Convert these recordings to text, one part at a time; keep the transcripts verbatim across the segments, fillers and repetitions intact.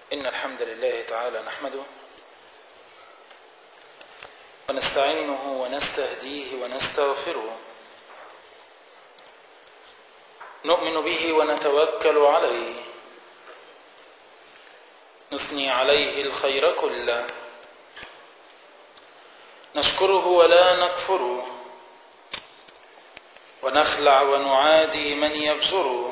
إن الحمد لله تعالى نحمده ونستعينه ونستهديه ونستغفره، نؤمن به ونتوكل عليه، نثني عليه الخير كله، نشكره ولا نكفره، ونخلع ونعادي من يبصره،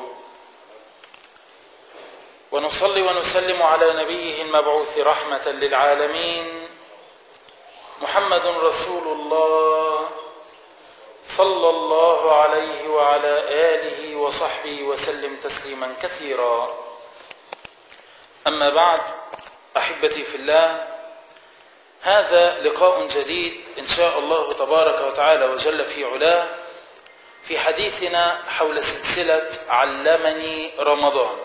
ونصلي ونسلم على نبيه المبعوث رحمة للعالمين محمد رسول الله صلى الله عليه وعلى آله وصحبه وسلم تسليما كثيرا. أما بعد، أحبتي في الله، هذا لقاء جديد إن شاء الله تبارك وتعالى وجل في علاه في حديثنا حول سلسلة علمني رمضان.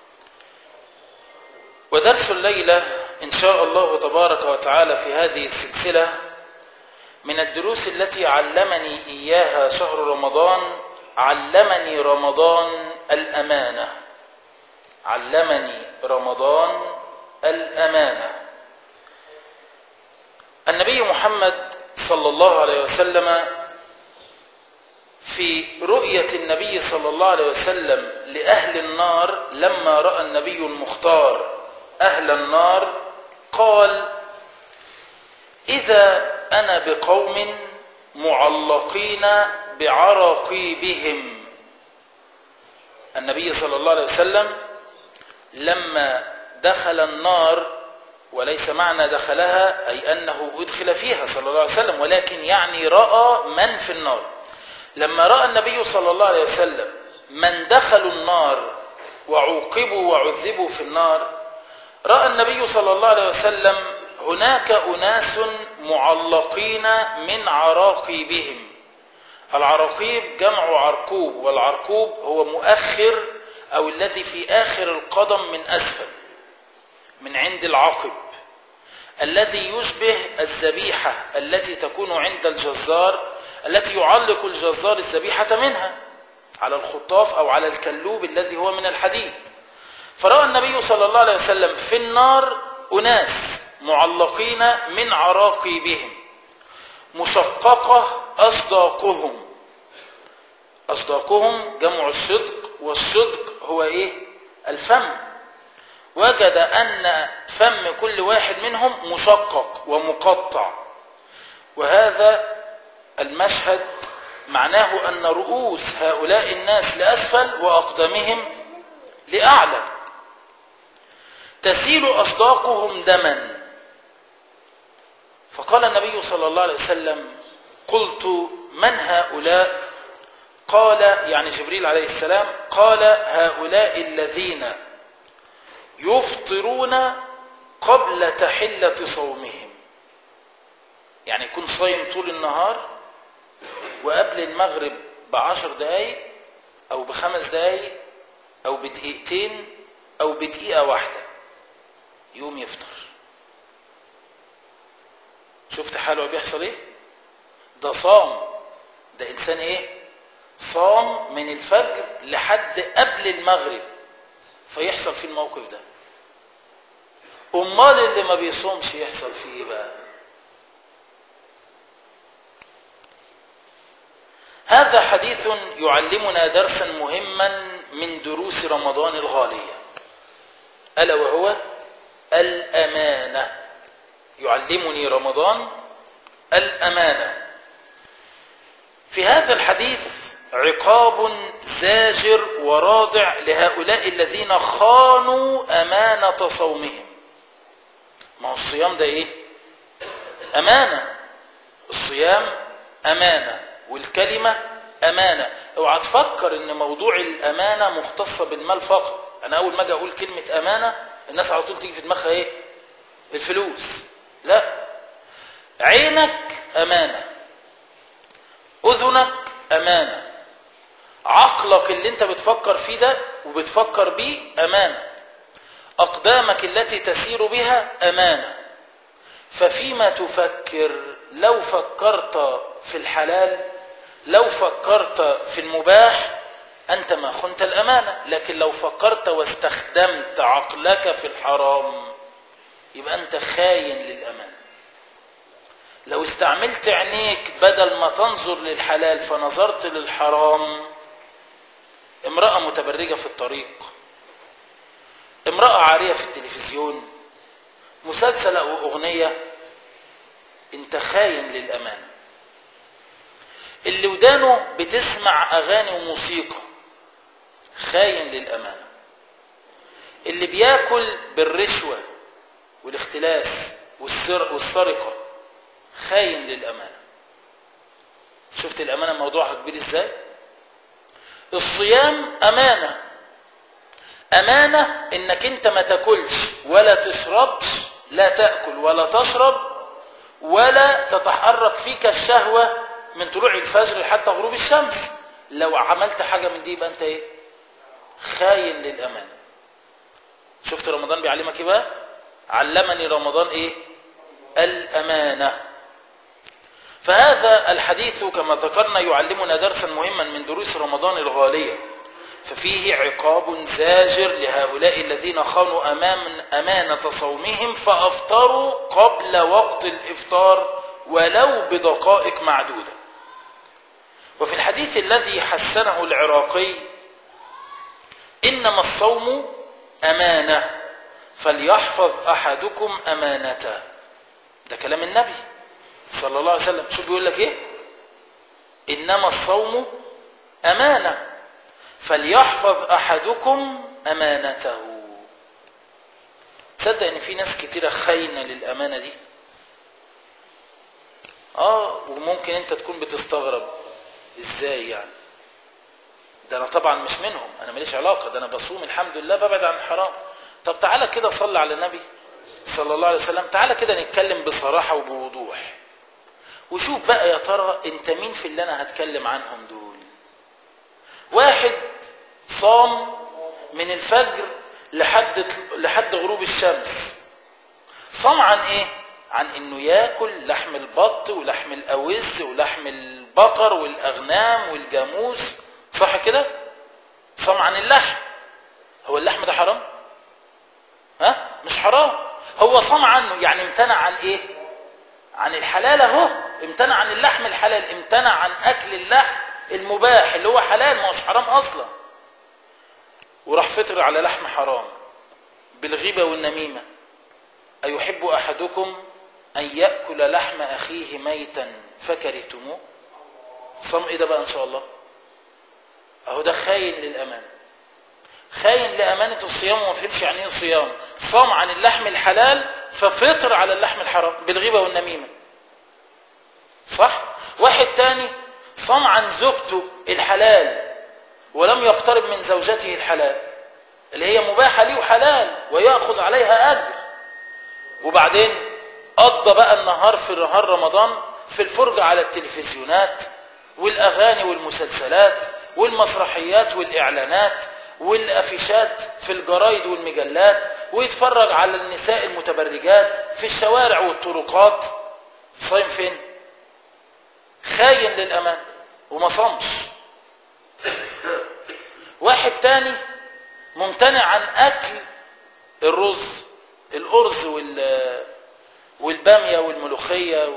ودرس الليلة إن شاء الله تبارك وتعالى في هذه السلسلة من الدروس التي علمني إياها شهر رمضان. علمني رمضان الأمانة. علمني رمضان الأمانة. النبي محمد صلى الله عليه وسلم في رؤية النبي صلى الله عليه وسلم لأهل النار لما رأى النبي المختار أهل النار قال: إذا أنا بقوم معلقين بعراقيبهم. النبي صلى الله عليه وسلم لما دخل النار، وليس معنى دخلها أي أنه أدخل فيها صلى الله عليه وسلم، ولكن يعني رأى من في النار. لما رأى النبي صلى الله عليه وسلم من دخلوا النار وعوقبوا وعذبوا في النار، رأى النبي صلى الله عليه وسلم هناك أناس معلقين من عراقيبهم. العراقيب جمع عرقوب، والعرقوب هو مؤخر أو الذي في آخر القدم من أسفل، من عند العقب، الذي يشبه الذبيحة التي تكون عند الجزار، التي يعلق الجزار الذبيحة منها على الخطاف أو على الكلوب الذي هو من الحديد. فرأى النبي صلى الله عليه وسلم في النار أناس معلقين من عراقيبهم مشققة أصداقهم. أصداقهم جمع الصدق، والصدق هو إيه؟ الفم. وجد أن فم كل واحد منهم مشقق ومقطع، وهذا المشهد معناه أن رؤوس هؤلاء الناس لأسفل وأقدامهم لأعلى، تسيل أصداقهم دما. فقال النبي صلى الله عليه وسلم: قلت من هؤلاء؟ قال، يعني جبريل عليه السلام، قال: هؤلاء الذين يفطرون قبل تحلة صومهم. يعني يكون صايم طول النهار، وقبل المغرب بعشر دقايق أو بخمس دقايق أو بدقيقتين أو بدقيقة واحدة يوم يفطر. شفت حاله بيحصل ايه؟ ده صام، ده انسان ايه؟ صام من الفجر لحد قبل المغرب فيحصل فيه الموقف ده. امال اللي ما بيصومش يحصل فيه ايه بقى؟ هذا حديث يعلمنا درسا مهما من دروس رمضان الغالية، ألا وهو الأمانة. يعلمني رمضان الأمانة. في هذا الحديث عقاب زاجر ورادع لهؤلاء الذين خانوا أمانة صومهم. ما هو الصيام ده إيه؟ أمانة. الصيام أمانة، والكلمة أمانة. اوعى تفكر ان موضوع الأمانة مختصة بالمال فقط. أنا أول ما أجي أقول كلمة أمانة الناس على طول تيجي في دماغها إيه؟ الفلوس. لا، عينك أمانة، أذنك أمانة، عقلك اللي انت بتفكر فيه ده وبتفكر بيه أمانة، أقدامك التي تسير بها أمانة. ففيما تفكر، لو فكرت في الحلال، لو فكرت في المباح، أنت ما خنت الأمانة. لكن لو فكرت واستخدمت عقلك في الحرام يبقى أنت خاين للأمانة. لو استعملت عينيك بدل ما تنظر للحلال فنظرت للحرام، امرأة متبرجة في الطريق، امرأة عارية في التلفزيون، مسلسل أو أغنية، انت خاين للأمانة. اللي ودانه بتسمع أغاني وموسيقى خاين للأمانة. اللي بياكل بالرشوة والاختلاس والسرقة خاين للأمانة. شفت الأمانة موضوعها كبير ازاي؟ الصيام أمانة. أمانة إنك أنت ما تاكلش ولا تشربش، لا تأكل ولا تشرب ولا تتحرك فيك الشهوة من طلوع الفجر حتى غروب الشمس. لو عملت حاجة من دي يبقى أنت إيه؟ خاين للأمانة. شفت رمضان بيعلمك إيه بقى؟ علمني رمضان إيه؟ الأمانة. فهذا الحديث كما ذكرنا يعلمنا درسا مهما من دروس رمضان الغالية، ففيه عقاب زاجر لهؤلاء الذين خانوا أمام أمانة صومهم فأفطروا قبل وقت الإفطار ولو بدقائق معدودة. وفي الحديث الذي حسنه العراقي: إنما الصوم أمانة فليحفظ أحدكم أمانته. ده كلام النبي صلى الله عليه وسلم. شو بيقول لك إيه؟ إنما الصوم أمانة فليحفظ أحدكم أمانته. تصدق إن في ناس كتيرة خاينة للأمانة دي؟ آه وممكن أنت تكون بتستغرب إزاي يعني؟ ده أنا طبعا مش منهم، أنا ماليش علاقة، ده أنا بصوم الحمد لله ببعد عن الحرام. طب تعالى كده صلي على النبي صلى الله عليه وسلم، تعالى كده نتكلم بصراحة وبوضوح وشوف بقى يا ترى أنت مين في اللي أنا هتكلم عنهم دول. واحد صام من الفجر لحد لحد غروب الشمس. صام عن ايه؟ عن انه ياكل لحم البط ولحم الاوز ولحم البقر والاغنام والجاموس، صح كده؟ صام عن اللحم. هو اللحم ده حرام؟ ها؟ مش حرام. هو صام عنه، يعني امتنع عن ايه؟ عن الحلال اهو، امتنع عن اللحم الحلال، امتنع عن اكل اللحم المباح اللي هو حلال ما هوش حرام اصلا، وراح فطر على لحم حرام بالغيبة والنميمة. أيحب أحدكم أن يأكل لحم أخيه ميتا فكرهتموه؟ صام إيه ده بقى إن شاء الله؟ أهو ده خاين للأمانة، خاين لأمانة الصيام وما فهمش يعني إيه صيام. صام عن اللحم الحلال ففطر على اللحم الحرام بالغيبة والنميمة، صح؟ واحد تاني صام عن زوجته الحلال ولم يقترب من زوجته الحلال اللي هي مباحة ليه وحلال ويأخذ عليها أجر، وبعدين قضى بقى النهار في نهار رمضان في الفرجة على التلفزيونات والأغاني والمسلسلات والمسرحيات والإعلانات والأفيشات في الجرايد والمجلات، ويتفرج على النساء المتبرجات في الشوارع والطرقات. صايم فين؟ خاين للأمان وما صامش. واحد تاني ممتنع عن أكل الرز، الأرز والبامية والملوخية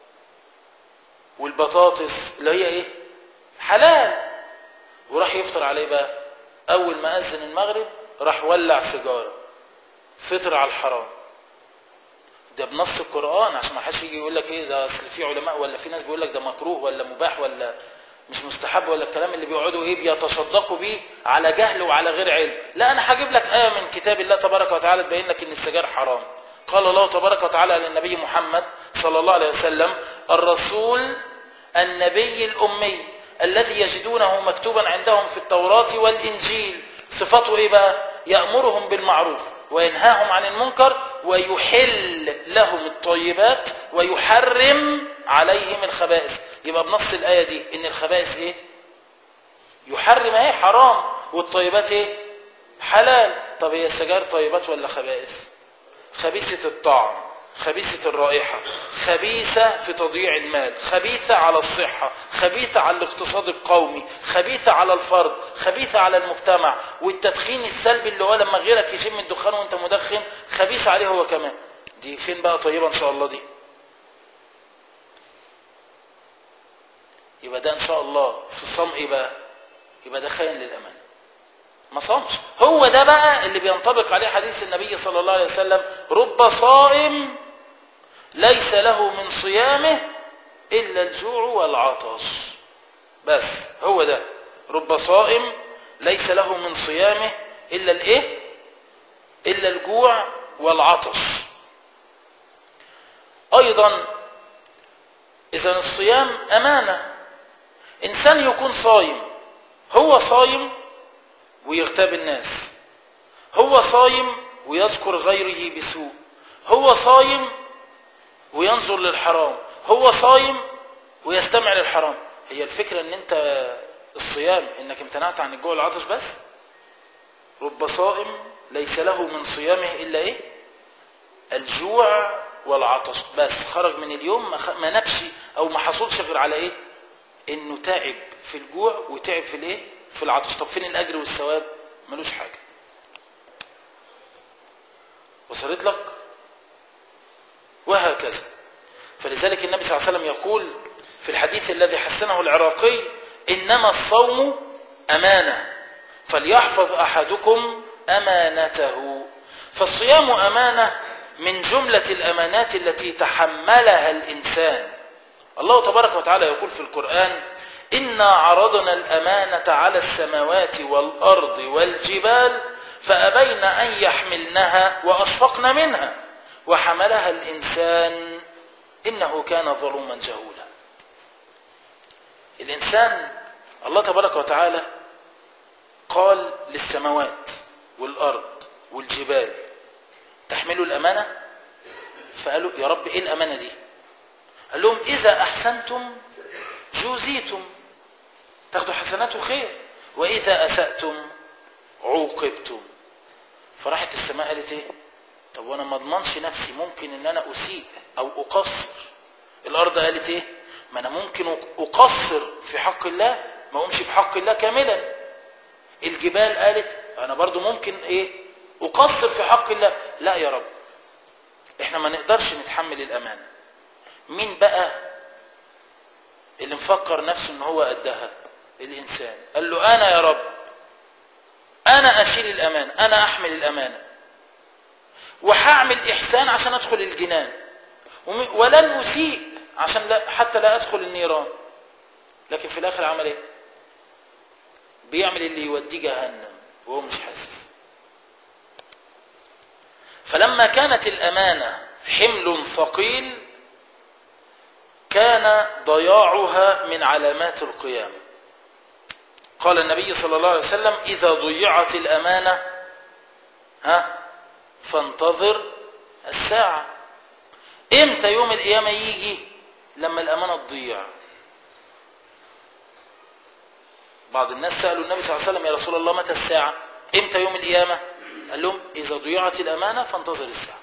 والبطاطس اللي هي إيه؟ حلال، وراح يفطر عليه بقى. أول ما أذن المغرب راح ولع سيجارة، فطر على الحرام. ده بنص القرآن عشان ما حدش يجي يقول لك إيه ده، أصل في علماء ولا في ناس بيقول لك ده مكروه ولا مباح ولا مش مستحب ولا الكلام اللي بيقعدوا ايه بيتصدقوا بيه على جهل وعلى غير علم. لا، انا هجيب لك آية من كتاب الله تبارك وتعالى تبين لك ان السجاير حرام. قال الله تبارك وتعالى للنبي محمد صلى الله عليه وسلم: الرسول النبي الأمي الذي يجدونه مكتوبا عندهم في التوراة والإنجيل. صفاته ايه بقى؟ يأمرهم بالمعروف وينهاهم عن المنكر ويحل لهم الطيبات ويحرم عليهم الخبائث. يبقى بنص الآية دي ان الخبائث ايه؟ يحرم ايه؟ حرام، والطيبات ايه؟ حلال. طب هي السجاير طيبات ولا خبائث؟ خبيثة الطعم خبيثة الرائحة، خبيثة في تضييع المال، خبيثة على الصحة، خبيثة على الاقتصاد القومي، خبيثة على الفرد، خبيثة على المجتمع. والتدخين السلبي اللي هو لما غيرك يشم الدخان وانت مدخن خبيث عليه هو كمان. دي فين بقى طيبة ان شاء الله دي؟ يبقى ده ان شاء الله في صام ايه بقى؟ يبقى ده خاين للامان، ما صامش. هو ده بقى اللي بينطبق عليه حديث النبي صلى الله عليه وسلم: رب صائم ليس له من صيامه الا الجوع والعطش. بس هو ده، رب صائم ليس له من صيامه الا الايه؟ الا الجوع والعطش. ايضا اذا الصيام امانه. انسان يكون صايم، هو صايم ويغتاب الناس، هو صايم ويذكر غيره بسوء، هو صايم وينظر للحرام، هو صايم ويستمع للحرام. هي الفكرة ان انت الصيام انك امتنعت عن الجوع والعطش بس؟ رب صائم ليس له من صيامه الا ايه؟ الجوع والعطش. بس خرج من اليوم ما نبشي او ما حصلش غير على ايه؟ انه تعب في الجوع وتعب في الايه؟ في العطش. طب فين الاجر والثواب؟ ملوش حاجة. وصلت لك؟ وهكذا. فلذلك النبي صلى الله عليه وسلم يقول في الحديث الذي حسنه العراقي: إنما الصوم أمانة فليحفظ أحدكم أمانته. فالصيام أمانة من جملة الأمانات التي تحملها الإنسان. الله تبارك وتعالى يقول في القرآن: إنا عرضنا الأمانة على السماوات والأرض والجبال فأبين أن يحملنها وأشفقن منها وحملها الإنسان إنه كان ظلوما جهولا. الإنسان الله تبارك وتعالى قال للسماوات والأرض والجبال: تحملوا الأمانة. فقالوا: يا رب إيه الأمانة دي؟ قال لهم: إذا أحسنتم جوزيتم، تاخدوا حسنات وخير، وإذا أسأتم عوقبتم. فراحت السماء قالت إيه؟ طب وأنا ما اضمنش نفسي، ممكن إن أنا أسيء أو أقصر. الأرض قالت إيه؟ ما أنا ممكن أقصر في حق الله، ما أقومش بحق الله كاملا. الجبال قالت أنا برضو ممكن إيه؟ أقصر في حق الله. لا يا رب، إحنا ما نقدرش نتحمل الأمانة. مين بقى اللي مفكر نفسه إن هو قدها؟ الإنسان. قال له: أنا يا رب، أنا أشيل الأمانة، أنا أحمل الأمانة، وهعمل إحسان عشان أدخل الجنان، ولن أسيء عشان لا حتى لا أدخل النيران. لكن في الآخر عمل إيه؟ بيعمل اللي يوديه جهنم وهو مش حاسس. فلما كانت الأمانة حمل ثقيل كان ضياعها من علامات القيامة. قال النبي صلى الله عليه وسلم: إذا ضيعت الأمانة ها فانتظر الساعة. امتى يوم القيامة يجي؟ لما الأمانة تضيع. بعض الناس سألوا النبي صلى الله عليه وسلم: يا رسول الله متى الساعة؟ امتى يوم القيامة؟ قال لهم: إذا ضيعت الأمانة فانتظر الساعة.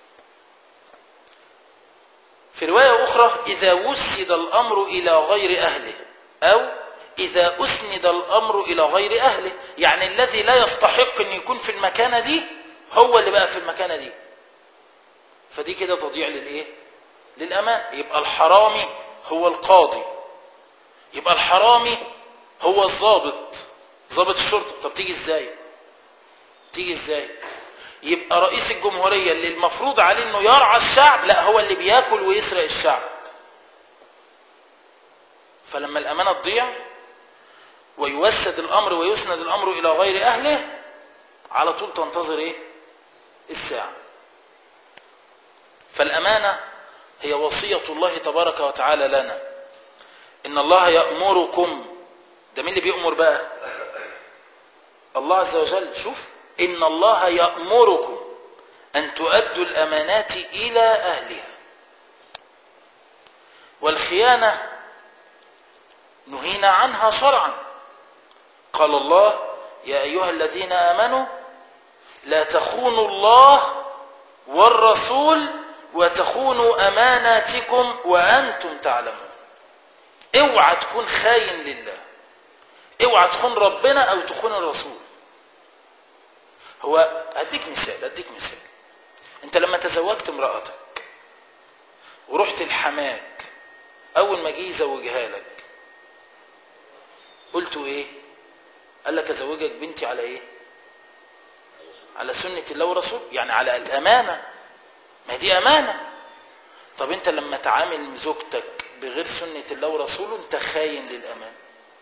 في رواية أخرى: إذا وسد الأمر إلى غير أهله، أو إذا أسند الأمر إلى غير أهله، يعني الذي لا يستحق أن يكون في المكانة دي هو اللي بقى في المكانة دي. فدي كده تضيع للإيه؟ للأمان. يبقى الحرامي هو القاضي، يبقى الحرامي هو الضابط، ضابط الشرطة. طب تيجي إزاي؟ تيجي إزاي؟ يبقى رئيس الجمهورية اللي المفروض عليه أنه يرعى الشعب، لا هو اللي بياكل ويسرق الشعب. فلما الأمانة تضيع ويوسد الأمر ويسند الأمر إلى غير أهله، على طول تنتظر إيه؟ الساعة. فالأمانة هي وصية الله تبارك وتعالى لنا. إن الله يأمركم، ده مين اللي بيأمر بقى؟ الله عز وجل. شوف: إن الله يأمركم أن تؤدوا الأمانات إلى أهلها. والخيانة نهينا عنها شرعا. قال الله: يا أيها الذين آمنوا لا تخونوا الله والرسول وتخونوا أماناتكم وأنتم تعلمون. اوعى تكون خاين لله، اوعى تخون ربنا أو تخون الرسول. هو أديك مثال أديك مثال أنت لما تزوجت امرأتك ورحت لحماك، أول ما جه يزوجها لك قلتوا إيه؟ قال لك أزوجك بنتي على إيه؟ على سنة الله ورسول، يعني على الأمانة. ما دي أمانة. طب أنت لما تعامل زوجتك بغير سنة الله ورسوله أنت خاين للأمانة.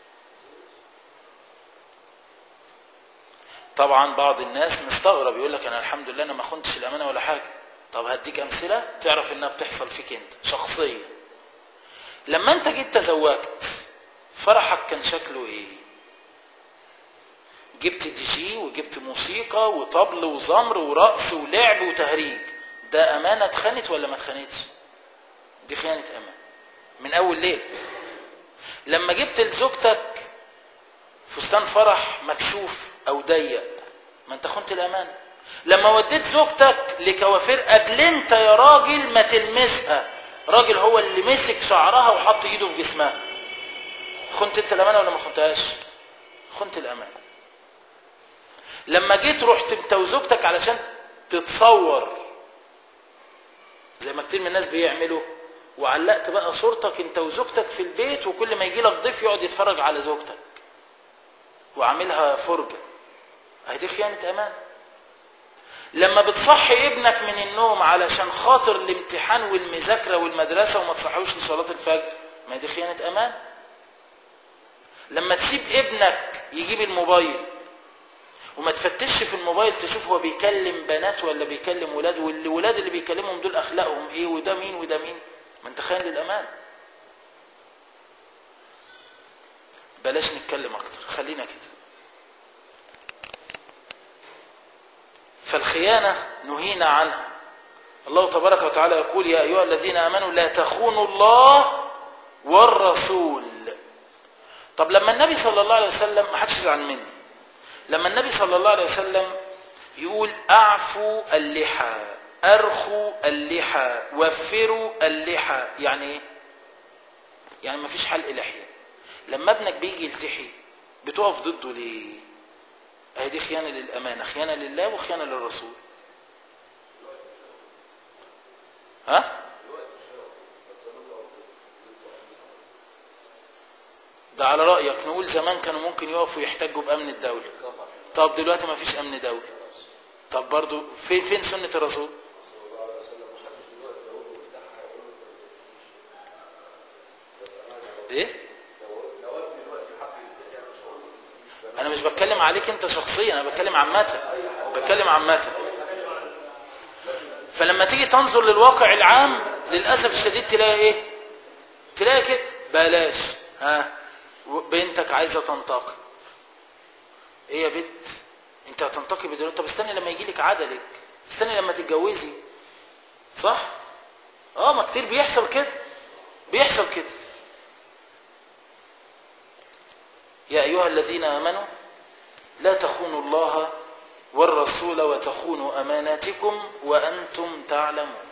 طبعا بعض الناس مستغرب يقول لك أنا الحمد لله أنا ما خنتش الأمانة ولا حاجة. طب هديك أمثلة تعرف إنها بتحصل فيك أنت شخصيا. لما أنت جيت تزوجت فرحك كان شكله إيه؟ جبت دي جي وجبت موسيقى وطبل وزمر ورقص ولعب وتهريج. ده أمانة اتخانت ولا ما اتخانتش؟ دي خيانة أمانة من أول ليلة. لما جبت لزوجتك فستان فرح مكشوف أو ضيق، ما أنت خنت الأمانة. لما وديت زوجتك لكوافير قبل أنت يا راجل ما تلمسها، راجل هو اللي مسك شعرها وحط إيده في جسمها، خنت أنت الأمانة ولا ما خنتهاش؟ خنت الأمانة. لما جيت رحت انت وزوجتك علشان تتصور زي ما كتير من الناس بيعملوا، وعلقت بقى صورتك انت وزوجتك في البيت، وكل ما يجي لك ضيف يقعد يتفرج على زوجتك وعاملها فرجة، هذه خيانة أمان. لما بتصحي ابنك من النوم علشان خاطر الامتحان والمذاكرة والمدرسة وما تصحيوش لصلاة الفجر، ما دي خيانة أمان. لما تسيب ابنك يجيب الموبايل وما تفتش في الموبايل تشوف هو بيكلم بنات ولا بيكلم ولاد، والولاد اللي بيكلمهم دول اخلاقهم ايه، وده مين وده مين، ما انت خاين للامان. بلاش نتكلم اكتر، خلينا كده. فالخيانة نهينا عنها. الله تبارك وتعالى يقول يا ايها الذين امنوا لا تخونوا الله والرسول. طب لما النبي صلى الله عليه وسلم، ما حدش يزعل مني، لما النبي صلى الله عليه وسلم يقول اعفوا اللحى، ارخوا اللحى، وفروا اللحى، يعني ايه؟ يعني ما فيش حلق لحية. لما ابنك بيجي يلتحي بتقف ضده ليه؟ اهي دي خيانة للأمانة، خيانة لله وخيانة للرسول. ها؟ ده على رأيك. نقول زمان كانوا ممكن يقفوا يحتجوا بأمن الدولة، طب دلوقتي ما فيش أمن دولة. طب برضو فين فين سنة الرسول؟ ايه؟ انا مش بتكلم عليك انت شخصيا، انا بتكلم عامة، بتكلم عامة. فلما تيجي تنظر للواقع العام للأسف الشديد تلاقي ايه؟ تلاقي كده بلاش. ها بنتك عايزة تنتقي، ايه يا بنت انت هتنتقي بدلوقتي؟ طب استني لما يجي لك عدلك، استني لما تتجوزي، صح؟ اه ما كتير بيحصل كده، بيحصل كده. يا ايها الذين امنوا لا تخونوا الله والرسول وتخونوا اماناتكم وانتم تعلمون.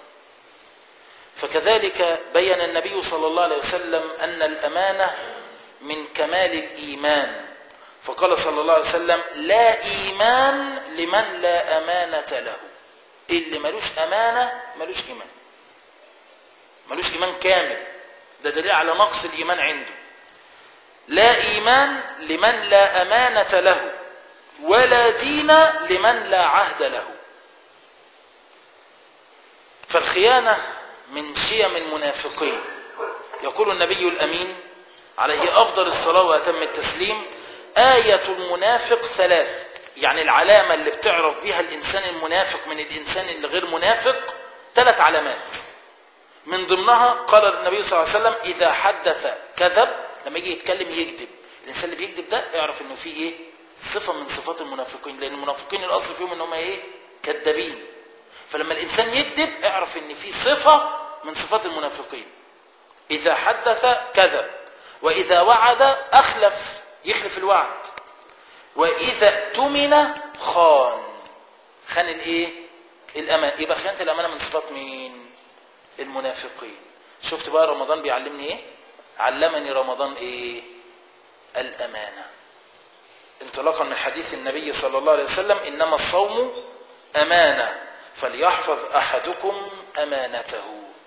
فكذلك بين النبي صلى الله عليه وسلم ان الامانه من كمال الايمان، فقال صلى الله عليه وسلم لا ايمان لمن لا امانه له. اللي ملوش امانه ملوش ايمان، ملوش ايمان كامل، ده دليل على نقص الايمان عنده. لا ايمان لمن لا امانه له ولا دين لمن لا عهد له. فالخيانه من شيم المنافقين. يقول النبي الامين عليه افضل الصلاه واتم التسليم آية المنافق ثلاث، يعني العلامة اللي بتعرف بها الإنسان المنافق من الإنسان اللي غير منافق ثلاث علامات. من ضمنها قال النبي صلى الله عليه وسلم إذا حدث كذب، لما يجي يتكلم يكذب. الإنسان اللي بيكذب ده يعرف إنه فيه إيه؟ صفة من صفات المنافقين، لأن المنافقين الأصل فيهم إنهم إيه؟ كذابين. فلما الإنسان يكذب اعرف إن فيه صفة من صفات المنافقين. إذا حدث كذب، وإذا وعد أخلف، يخلف الوعد، وإذا اؤتمن خان، خان الايه؟ الأمان. يبقى خيانة الأمانة من صفات مين؟ المنافقين. شفت بقى رمضان بيعلمني ايه؟ علمني رمضان ايه؟ الامانه، انطلاقا من حديث النبي صلى الله عليه وسلم انما الصوم امانه فليحفظ احدكم امانته.